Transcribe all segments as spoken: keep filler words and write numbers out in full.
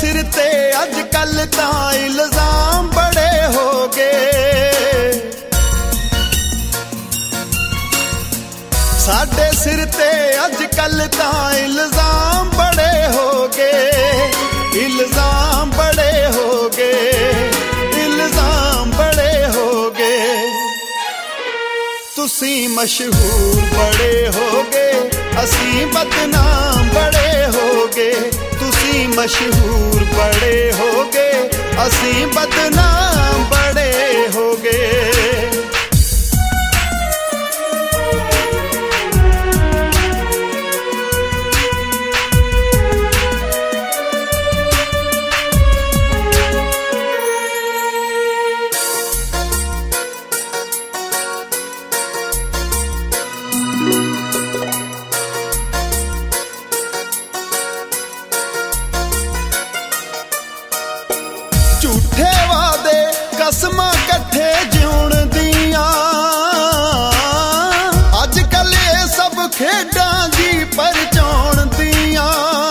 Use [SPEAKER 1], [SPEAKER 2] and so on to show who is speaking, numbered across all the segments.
[SPEAKER 1] सिर ते अजकल तां इल्जाम बड़े हो गए, साडे सिर ते अजकल तां इल्जाम बड़े हो गए, इल्जाम बड़े हो गए, इल्जाम बड़े हो गए। तुसी मशहूर बड़े हो गए, असी बदनाम बड़े हो गए, तुसी मशहूर बड़े हो गए, असी बदनाम बड़े हो गए। झूठे वादे कसमां कट्ठे जिउण दियां, अजकल ये सब खेडां जी परचाउण दियां,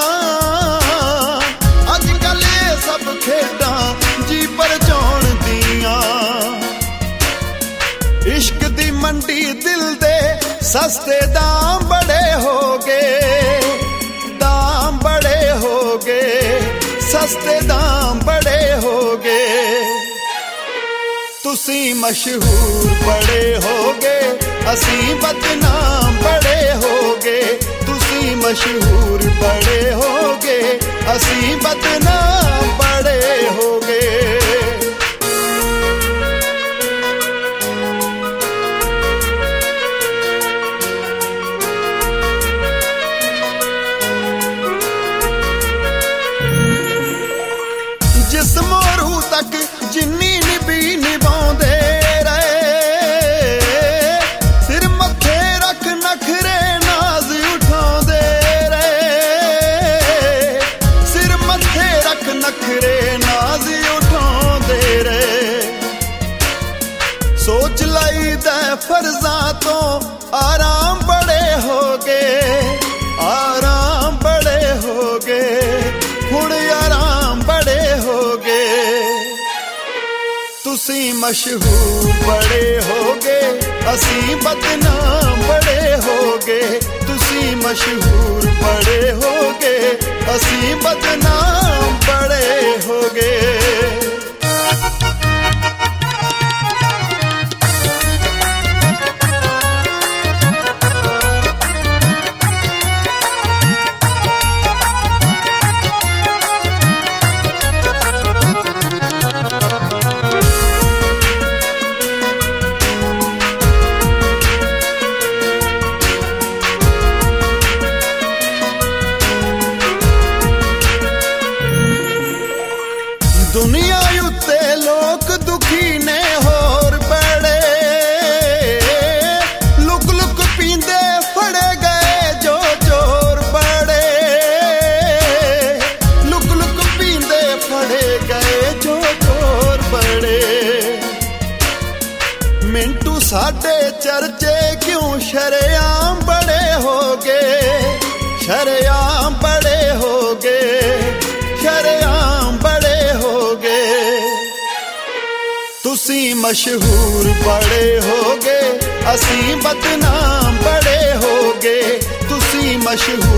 [SPEAKER 1] अजकल ये सब खेडां जी परचाउण दियां। इश्क दी मंडी दिल दे सस्ते दाम बड़े हो गए, दाम बड़े हो गए, सस्ते दाम बड़े हो गए। तुसी मशहूर बड़े हो गए, असी बदनाम बड़े हो गए, तुसी मशहूर बड़े हो गए, असी बदनाम बड़े हो गए। जिस मोरू तक जिन्नी निभी निभाउंदे रहे, सिर मथे रख नखरे नाज उठाउंदे रहे, सिर मथे रख नखरे नाज उठाउंदे रहे। सोच लई दै फर्जां तो आराम बड़े हो गए, आराम बड़े हो गए, हुण आराम बड़े हो गए। तुसी मशहूर बड़े हो गए, असी बदनाम बड़े हो गए, तुसी मशहूर बड़े हो गए, असी बदनाम बड़े हो गए। दुनिया उत्ते लोग दुखी ने होर बड़े, लुक लुक पींदे फड़े गए जो चोर बड़े, लुक लुक पींदे फड़े गए जो चोर बड़े। मिंटू साडे चर्चे क्यों शरेआम बड़े हो गए, शरेआम बड़े हो गए, शरेआम बड़े हो गए। तुसी मशहूर बड़े हो गए, असी बदनाम बड़े हो गए, तुसी मशहूर